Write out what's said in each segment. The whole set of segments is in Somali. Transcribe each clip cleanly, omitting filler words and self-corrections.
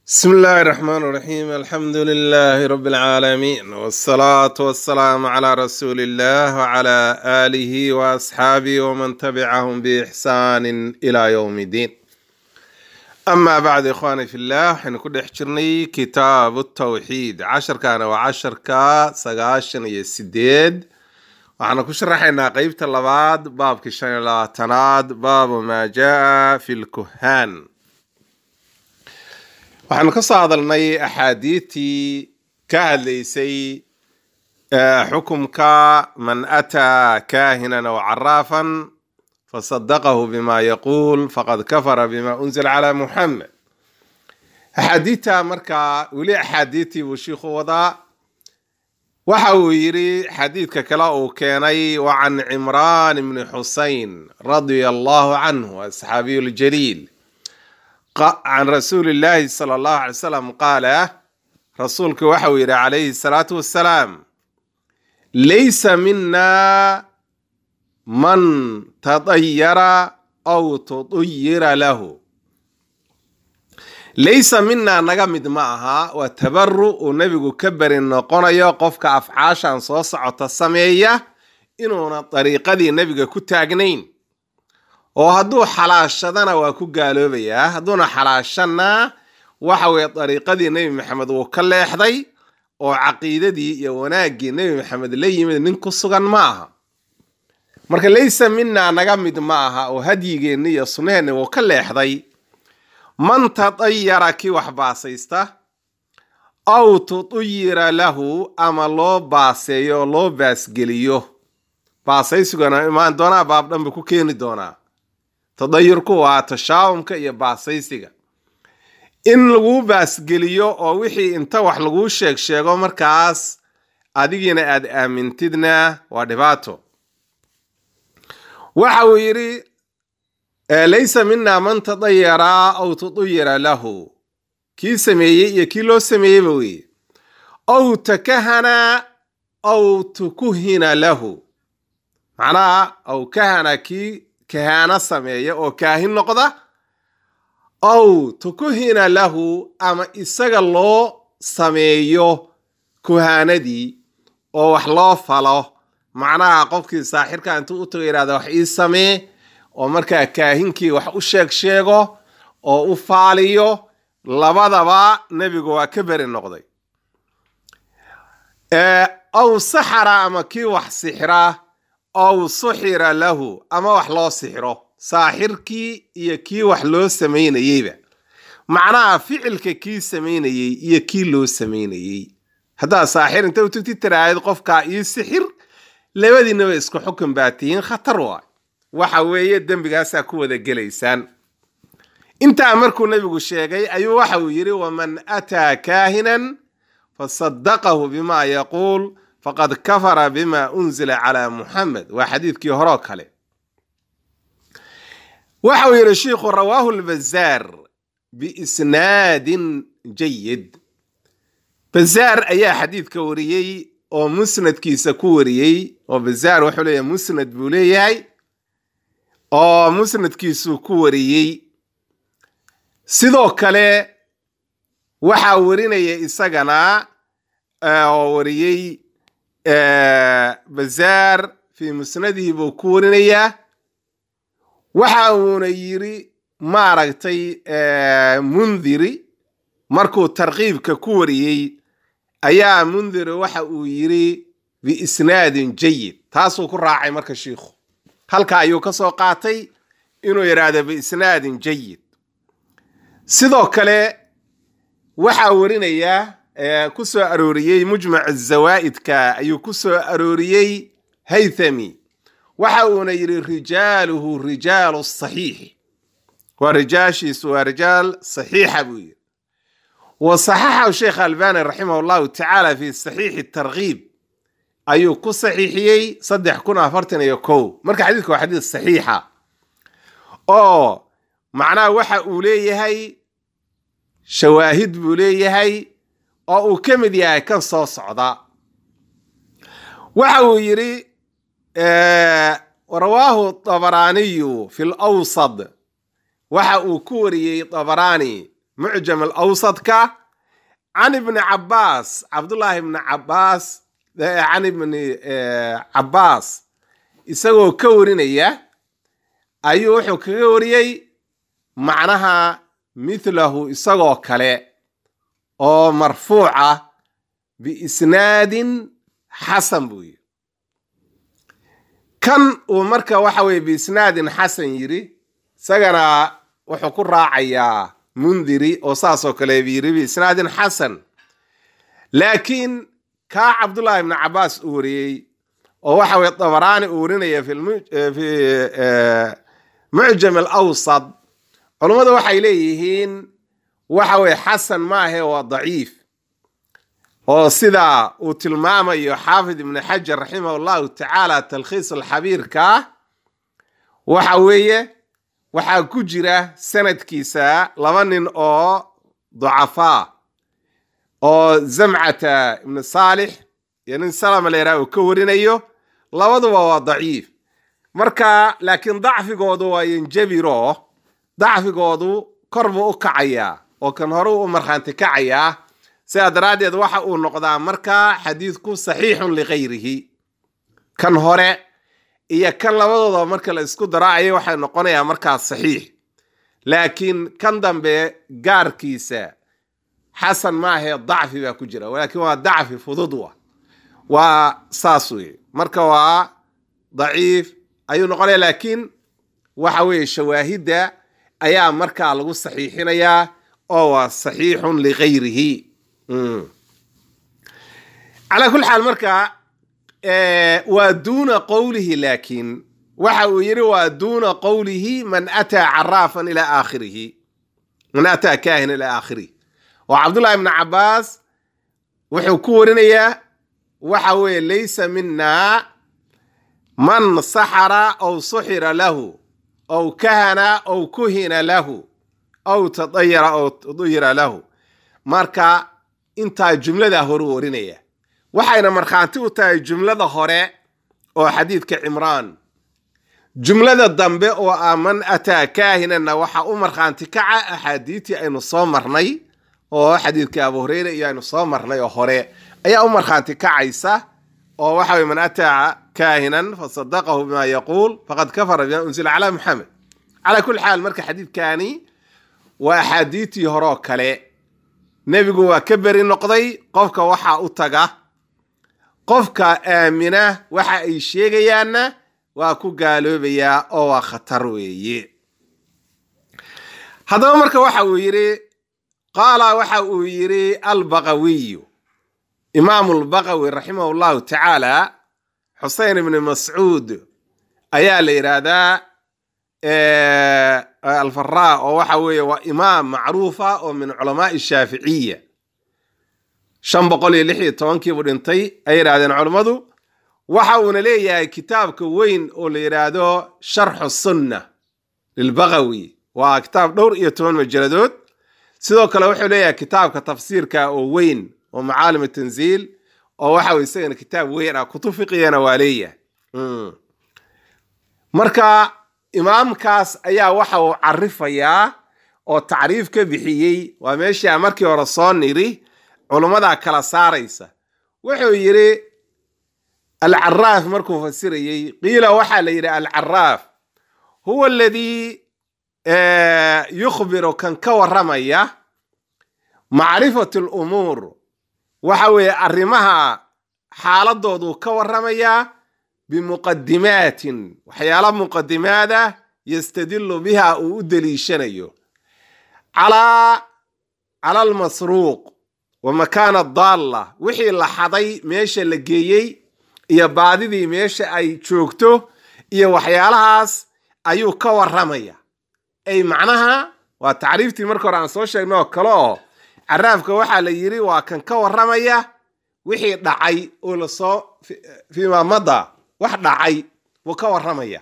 بسم الله الرحمن الرحيم الحمد لله رب العالمين والصلاة والسلام على رسول الله وعلى آله وأصحابه ومن تبعهم بإحسان إلى يوم الدين. أما بعد إخواني في الله حين كنا حجرني كتاب التوحيد 10 كان و10 كا سقاشن يسديد وحنا كشرحنا قيبة اللباد باب كشان لا تناد باب ما جاء في الكهان. waxaan ka soo hadalnay axaadiitii ka hadlaysay xukumka man ataa kaahinan aw caraafan fasadaqahu bima yaquul faqad kafara bima unzila calaa muxamed. axaadiita markaa weli axaadiitii buu shiikhu wadaa. waxa uu yidhi xadiidka kale uu keenay wa can cimraan ibni xusayn radia allahu canhu asxaabiyu ljaliil عن رسول الله صلى الله عليه وسلم قال رسولك وحوير عليه الصلاة والسلام ليس منا من تطير أو تطير له. ليس منا نقمد معها وتبرؤ ونبي كبر النقون يقفك أفعاشا صوصع السمية إنه طريقة دي نبي كتاقنين oo hadduu xalaashadana waa ku gaaloobayaa hadduuna xalaashana waxa weeye dariiqadii nebi maxamed uu ka leexday oo caqiidadii iyo wanaagii nebi maxamed la yimid nin ku sugan ma aha. marka laysa minna naga mid ma aha oo hadyigeenni iyo sunnaheenni uu ka leexday man tatayyara kii wax baasaysta aw tutuyira lahu ama loo baaseeyo loo baasgeliyo. baasaysigana imaan doonaa baab dhanba ku keeni doonaa. tadayurku waa tashaawumka iyo baasaysiga in lagu baasgeliyo oo wixii inta wax lagu sheego markaas adigina aad aamintidna waa dhibaato. waxa uu yidhi laysa minna man tadayyara aw tutuyira lahu, kii sameeyey iyo kii loo sameeyeyba weye. aw takahana aw tukuhina lahu, macnaha aw kahana kii kahaana sameeya oo kaahin noqda aw tukuhina lahu ama isaga loo sameeyo kuhaanadii oo wax loo falo. macnaha qofkii saaxirka intuu u tago yidhahda wax ii samee oo markaa kaahinkii wax u sheego oo u faaliyo, labadaba nebigu waa ka beri noqday. aw saxara ama kii wax sixira aw suxira lahu ama wax loo sixiro, saaxirkii iyo kii wax loo samaynayeyba. macnaha ficilka kii samaynayey iyo kii loo samaynayey. haddaa saaxir inta u tagti tiraahid qofkaa ii sixir, labadiinaba isku xukun baa tihiin, khatar waay. waxa weeye dembigaasaa ku wada gelaysaan. intaa markuu nebigu sheegay ayuu waxa uu yidhi waman ataa kaahinan fasadaqahu bima yaquul فقد كفر بما أنزل على محمد. وحديث هورو كله. وحوي الشيخ رواه البزار بإسناد جيد. بزار أي حديث كوريي أو مسند كيس كوريي وبزار وحولي مسند بوليي أو مسند كيس كوريي سيدو كله وحاورينا يساقنا وريي بزار في مسنده بوكورنيا وحاونا يري ماركتي منذري مركو ترغيب ككوريي ايا منذري وحاو يري بإسناد جيد. تاسو كراعي مركا شيخ هلكا ايو كسو قاتي انو يراد بإسناد جيد. سيدو كالي وحاورينيا كسو أروريي مجمع الزوائد كا أيو كسو أروريي هيثمي وحاونا يري رجاله رجال الصحيح ورجاشي سوى رجال صحيح أبوي. وصححه الشيخ الباني رحمه الله تعالى في صحيح الترغيب أيو كصحيحيي صدح كنا فرتنا يكو مركا حديثك وحديث صحيحة معناه وحا أولي هاي شواهد بولي هاي oo uu kamid yahay kan soo socda. waxa uu yiri rawaahu Tabarani fi al-Awsat. waxa uu ku wariyay Tabarani معجم الأوسط عن ابن عباس عبد الله بن عباس عن ابن عباس isagoo ka warinaya ayuu wuxuu kaga wariyay macnaha mithlahu isagoo kale oo marfuuca bi isnaadin hasan buy kan uu marka waxa way bi isnaadin hasan yiri sagana wuxuu ku raacayaa mundiri oo saasoo kale yiri bi isnaadin hasan laakiin ka Abdullah ibn Abbas uu wariyay oo waxa way Tabarani uu warinaya fi Mu'jam al-Awsat culimadu waxay leeyihiin waxa way hasan ma aha waa dhaif oo sida uu tilmaamayo Xaafid ibn Hajar rahimahullahu ta'ala talkhiis al-Habir ka waxa weeye waxa ku jira sanadkiisa laba nin oo ducafa oo Zam'ata ibn Salih yani salama leeyahay oo ka warinayo labaduba waa dhaif marka laakiin dacfigoodu waa yanjabiro dacfigoodu korbu u kacaya oo kan hore u marxanti kacaya sida daraadeed waxa uu noqdaa marka xadiidku saxiixun li ghayrihi kan hore iyo kan labadooda marka la isku daraayo waxay noqonayaa marka saxiix laakiin kan dambe gaarkiisa حسن ما هي ضعف باكجرا ولكن هو ضعف فضود وساسوي مركوا ضعيف ايو نقول لكن وحوي شواهد ايا مركا لو صحيحينيا او صحيح لغيره على كل حال مركا ودون قوله لكن وحو يري ودون قوله من اتى عرافا الى اخره من اتى كاهن الى اخره وعبد الله بن عباس وحو كورنيا وحو ليس منا من سحر او سحر له او كهن او كهن له او تطير او تطير له marka inta jumlada hore warinaya waxayna marxaanti u tahay jumlada hore oo xadiidka Imraan jumlada dambe oo aman ata kaahinana waxa u marxaanti kaca ahadiiti aynu soo marnay oo xadiidka Abu Hurayra iyo aynu soo marnay oo hore ayaa u marxaanti kacaysa oo waxa way man ata kaahinan fasaddaqahu bima yaqul faqad kafara bima unzila ala Muhammad ala kulli hal marka xadiidkani wa ahadiiti hore kale nabigu waa ka bari noqday qofka waxa u taga qofka aamina waxa ay sheegayaana waa ku gaaloobaya oo waa khatar weeye hadaba marka waxa uu yiri qala waxa uu yiri al-Baghawi imam al-Baghawi rahimahullahu ta'ala Husayn ibn Mas'ud ayaa la yiraahdaa الفراء وحوي وإمام معروفة ومن علماء الشافعية شن بقولي لحية توانكي ودنتي أي رادين علماء وحاونا ليه كتاب كوين اللي يرادو شرح السنة للبغوي وكتاب دور يتون مجلدود سيدوك لو وحو ليه كتاب كتفسير كوين ومعالم التنزيل وحاوي سيغن كتاب وين كتب فقهية نوالية مركا imaamkaas ayaa waxa uu carifaya oo taariif ka bixiyay waa meesha markii hore soo niri culimada kala saaraysa wuxuu yiri al-Arraf markuu fasirayay qila waxa la yiri al-Arraf huwa alladhi yukhbiru kan ka waramaya ma'rifatu al-umur waxa weey arimaha xaaladoodu ka waramaya بمقدمات وحيالا مقدمات يستدل بها ودليشنيو على المسروق ومكان الضالة وحي لحظي ميشا لقيي إيا بعددي ميشا أي تشوكتو إيا وحيالهاس أيو كور رمية أي معناها وتعريفتي مركور عن سوشي نو كلو عرافك وحا ليري وكان كور رمية وحي دعي ولصو فيما مضى wax dhacay waka waramaya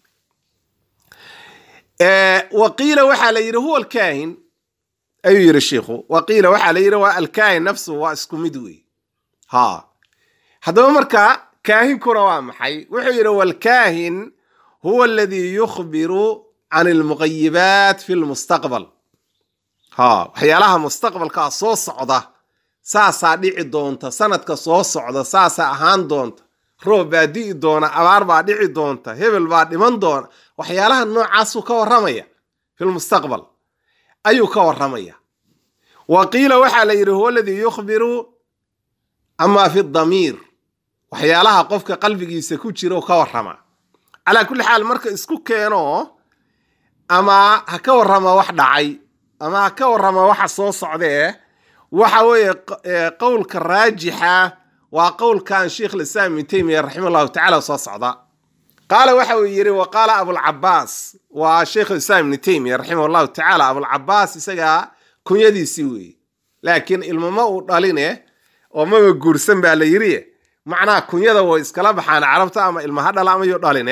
وقيل waxa la yiri huwa al-kaahin ayu yiri sheekhu وقيل waxa la yiri waa al-kaahin nafsu waa isku mid weey ha hadaba marka kaahin kuna waa maxay wuxuu yiri wal-kaahin huwa alladhi yukhbiru an al-mughayyibat fi al-mustaqbal ها waxyaalaha mustaqbalka soo socda saasa dhici doonta sanadka soo socda saasa ahaan doonta roob baa di'i doona abaar baa dhici doonta hebel baa dhiman doona waxyaalaha noocaas uu ka waramaya fil mustaqbal ayuu ka waramaya waqiila waxa la yiri huwa alladhi yukhbiru amma fi ad-damir waxyaalaha qofka qalbigiisa ku jiro ka warama ala kulli xaal marka isku keeno ama ha ka warama wax dhacay ama ha ka warama waxa soo socdee waxa weeye qowlka raajixa waa qowlkan sheekh al-islam ibn taymiyyah rahimahullahu ta'ala soo socda qaala waxa uu yiri wa qaala abu al-abbas wa sheekh al-islam ibn taymiyyah rahimahullahu ta'ala abu al-abbas isaga kunyadiisi weey laakiin ilmama uu dhaline oo ma guursan baa la yiri macnaa kunyada way iskala baxaan carabta ama ilmaha dhala ama iyo dhaline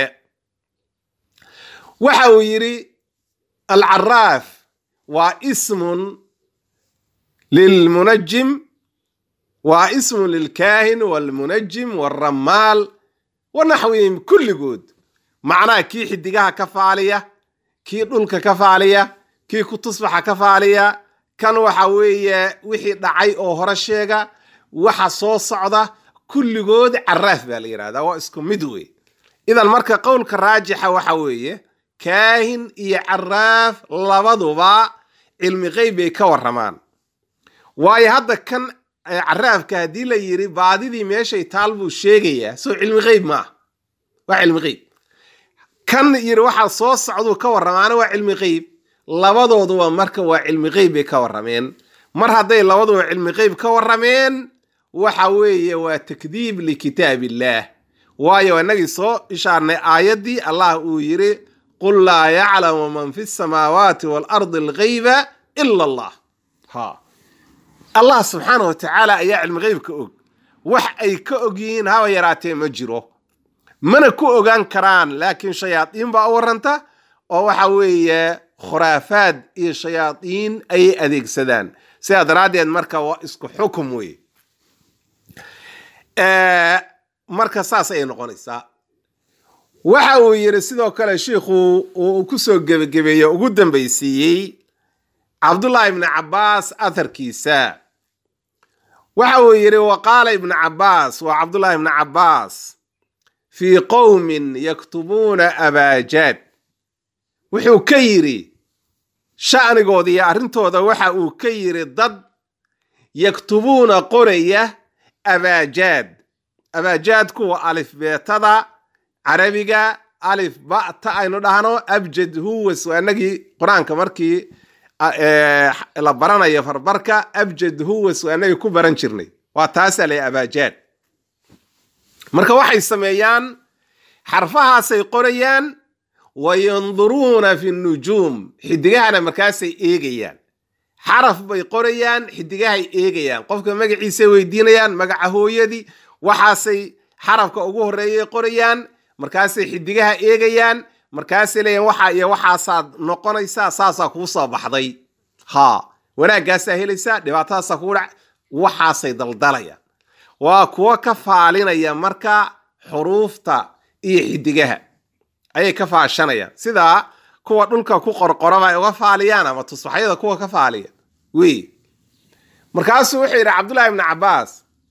waxa uu yiri al-arraf wa ismun lilmunajjim wa ismun lilkahin walmunajjim walrammal ونحوهم كل جود معناه كي حدقها كفالية كي دولك كفالية كي كتصبح كفالية كان وحوية وحي دعي أو هرشيغا وحا صوص صعدة كل جود عراف بالإرادة واسكم مدوي إذا المركة قولك الراجحة وحوية كاهن إي عراف لبضوبا علم غيبي كورمان واي هذا كان عراف كهدي لا يري بعدي ماشي طالبو شيغيا سو علم غيب ما وعلم غيب كان يري waxa soo socdo ka waramaana waa cilmi qeyb labadoodu waa marka waa cilmi qeyb ka warameen mar haday labadoodu cilmi qeyb ka warameen waxa weeye waa takdiib li kitaabillah waayo anagi soo ishaarnay aayadii Allah uu yiri qul la ya'lamu man fis samawati wal ardi al ghayba illa Allah ha الله سبحانه وتعالى أي علم غيب كأوج وح أي كأوجين هوا يراتي مجرو من كأوجان كران لكن شياطين بأورنتا أو حوي خرافات إيه شياطين أي أديك سدان سياد رادي المركة واسكو حكم وي مركة ساس أي نقنيسا وحوي يرسيدو كلا شيخو وكسو جبية وقدم بيسيي عبد الله بن عباس أثر كيسا وحو يري وقال ابن عباس وعبد الله بن عباس في قوم يكتبون أبا جاد وحو كيري شأن قوضي أرنتو ذا وحو كيري ضد يكتبون قرية أبا جاد أبا جاد كو ألف بيتضع عربية ألف باء تأينو دهانو أبجد هو سوانكي قرآن كمركي la baranayo farbarka abjad huwa su'aanay ku baran jirnay waa taasale abaajad marka waxay sameeyaan xarfahaas ay qorayaan wayanzuruna fi an-nujum xidigahana markaasay eegayaan xaraf bay qorayaan xidigahay eegayaan qofka magaciisa weydiinayaan magaca hooyadii waxaasay xarafka ugu horeeyay qorayaan markaasay xidigaha eegayaan markaas leeyahay waxa iyo waxaasaad noqonaysaa saasa ku soo baxday ha wanaagaas helaysa dhibaatadaas ku dhac waxaasay daldalayaan waa kuwa ka faalinaya marka xuruufta iyo xidigaha ay ka faashanayaan sida kuwa dhulka ku qorqoraba ay uga faaliyaan ama tusbaxyada kuwa ka faaliya markaas wuxuu yiri Abdullah ibn Abbas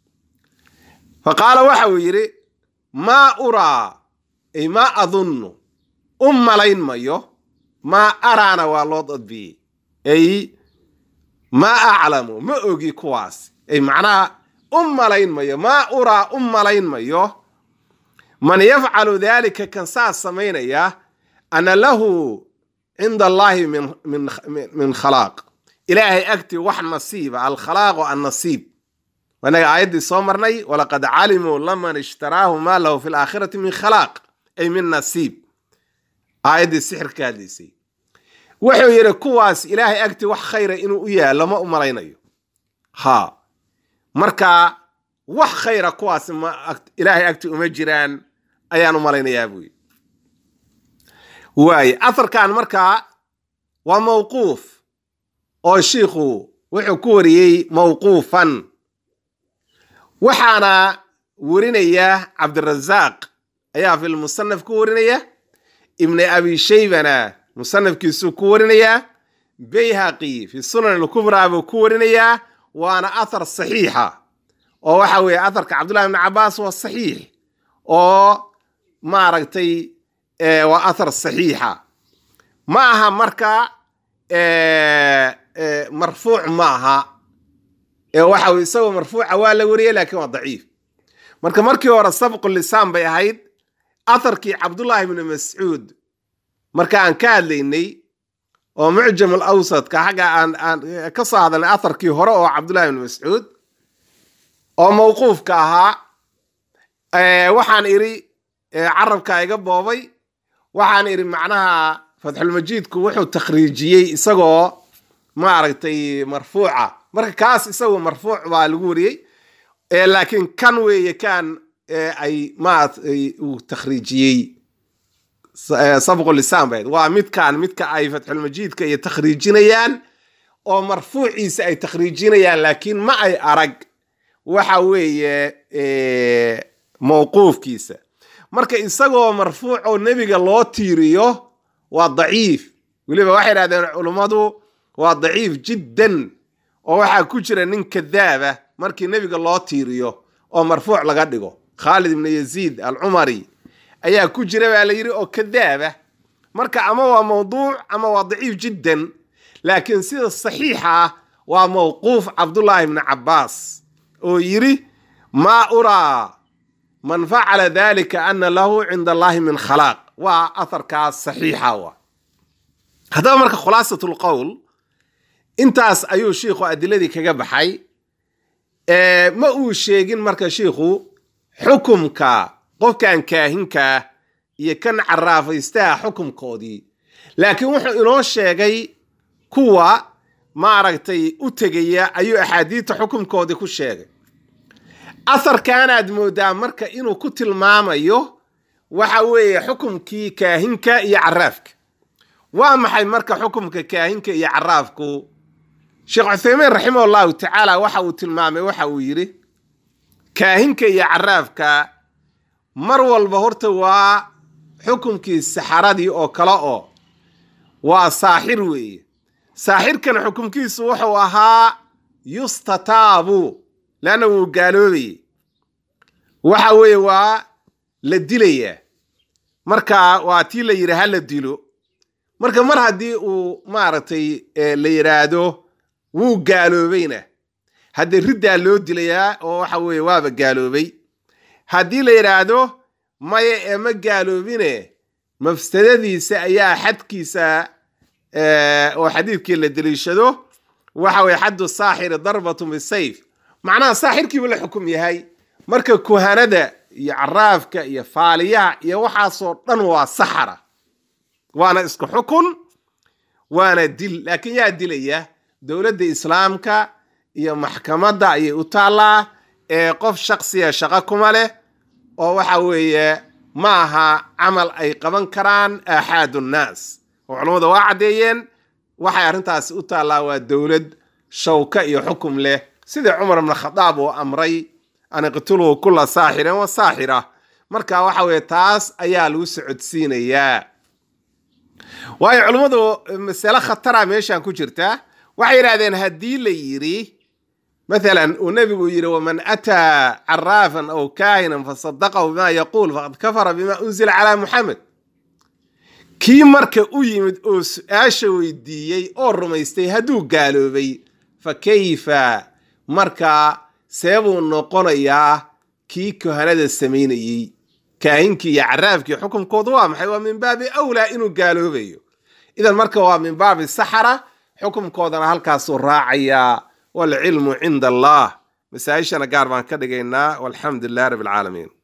faqala waxa uu yiri ma ura ay ma adunnu malayn mayo ma arana waa loo dadbi ay ma a'lamu ma ogi kuwaas ay macnaha malayn mayo ma ura malayn mayo man yaf'alu dhalika kan saas sameynaya ana lahu inda Allah min khalaq ilahi akti wax nasiiba al khalaq wa an nasib wana aayadi soo marnay wala qad alimu lamman ishtarahu ma lahu fil akhirati min khalaq ay min nasib aayadi sixirkaadiisay wuxuu yiri kuwaas ilaahay agti wax khayr inuu u yaalo ma u malaynayo ha marka wax khayr kuwaas ma ilaahay agti uma jiraan ayaan u malaynayaa buu waay afarkan marka waa mawquuf oo sheekhu wuxuu ku wariyay mawquufan waxaana warinaya Abdurrazzaq ayaa fil musannaf ku warinaya ابن أبي شيبنا مصنف كيسو كورنيا bayhaqi fi sunan al-kubra buu ku warinaya waana athar saxiixa oo waxa weeye atharka cabdullahi ibn cabbaas waa saxiix oo maaragtay waa athar saxiixa ma aha marka marfuuc ma aha waxa weeye isagoo marfuuca waa la wariyay laakiin waa daciif marka markii hore sabqu lisaan bay ahayd atharkii cabdullahi ibn mascuud marka aan ka hadlaynay oo mucjam al-awsat ka xaga aan ka soo hadalnay atharkii hore oo cabdullahi ibn mascuud oo mawquufka ahaa waxaan iri carabka iga boobay waxaan iri macnaha fathul majidku wuxuu takhriijiyay isagoo ma aragtay marfuuca marka kaas isagoo marfuuc baa lagu wariyay laakiin kan weeye kan ay ma uu takhriijiyay sabqu lisaan bayd waa midka ay fathul majidka iyo takhriijinayaan oo marfuuciisa ay takhriijinayaan laakiin ma ay arag waxa weeye mawquufkiisa marka isagoo marfuuc oo nabiga loo tiiriyo waa daciif waliba waxay yiraahdeen culimadu waa daciif jiddan oo waxa ku jira nin kadaaba markii nabiga loo tiiriyo oo marfuuc laga dhigo Khalid ibn Yazid al-Umari ayaa ku jira baa la yiri oo kadaaba marka ama waa mawduuc ama waa daciif jiddan laakiin sida saxiixa waa mawquuf Abdullah ibn Abbas oo yiri ma ura man fa'ala dhalika anna lahu 'inda Allah min khalaq wa atharka saxiixa wa hada marka khulasatul qawl intaas ayuu sheekhu adiladii kaga baxay ma uu sheegin marka sheekhu xukumka qofkan kaahinka iyo kan caraafaysta xukumkoodii laakiin wuxuu inoo sheegay kuwa ma aragtay u tagaya ayuu axaadiita xukumkoodii ku sheegay atharkan aad moodaa marka inuu ku tilmaamayo waxa weeye xukumkii kaahinka iyo caraafka waa maxay marka xukumka kaahinka iyo caraafku Sheekh Uthaymeen rahimahullahu ta'ala waxa uu tilmaamay waxa uu yiri kaahinka iyo caraafka mar walba horta waa xukumkii saxaradii oo kala oo waa saaxir weeye saaxirkan xukumkiisu wuxuu ahaa yustatabu lana uu gaaloobay waxa weeye waa la dilaya marka waa tii la yiri hal la dilo marka mar hadii uu maartay la yiraahdo wuu gaaloobayna hadii ridda loo dilayaa oo waxa weeye waaba gaaloobay hadii la yiraahdo maya ma gaaloobine mafsadadiisa ayaa xadkiisa oo xadiidkii la dilishado waxa weeye xaddu saaxir darbatu bisayf macnaha saaxirkii la xukum yahay marka kuhanada iyo caraafka iyo faaliyaha iyo waxaasoo dhan waa saxara waana isku xukun waana dil laakiin yaa dilaya dawladda islaamka iyo maxkamadda ayay u taalaa qof shakhsiya shaqo kuma leh oo waxa weeye ma aha camal ay qaban karaan axaadun naas oo culimadu waa cadeeyeen waxay arrintaas u taalaa waa dawlad shawka iyo xukum leh sida Umar ibn Khattab oo amray an qatulu kull saahirin wa saahira marka waxa weeye taas ayaa lagu socodsiinayaa way culimadu mas'ala khatara meeshan ku jirta waxay yiraahdeen hadii la yiri مثلا ونبي يرى ومن أتى عرافا أو كاهنا فصدقه بما يقول فقد كفر بما أنزل على محمد كي مركا أيمد أوس آشوي ديي أو رميستي هدو قالوا بي فكيف مركا سيبو النقرية كي كهنة السميني كاهنكي يعرافكي حكم قضوة محيوة من باب أولى إنو قالوا بي إذا مركا من باب السحرة حكم قضوة هالكاسو راعية والعلم عند الله مسايشنا قاربان كدقينا والحمد لله رب العالمين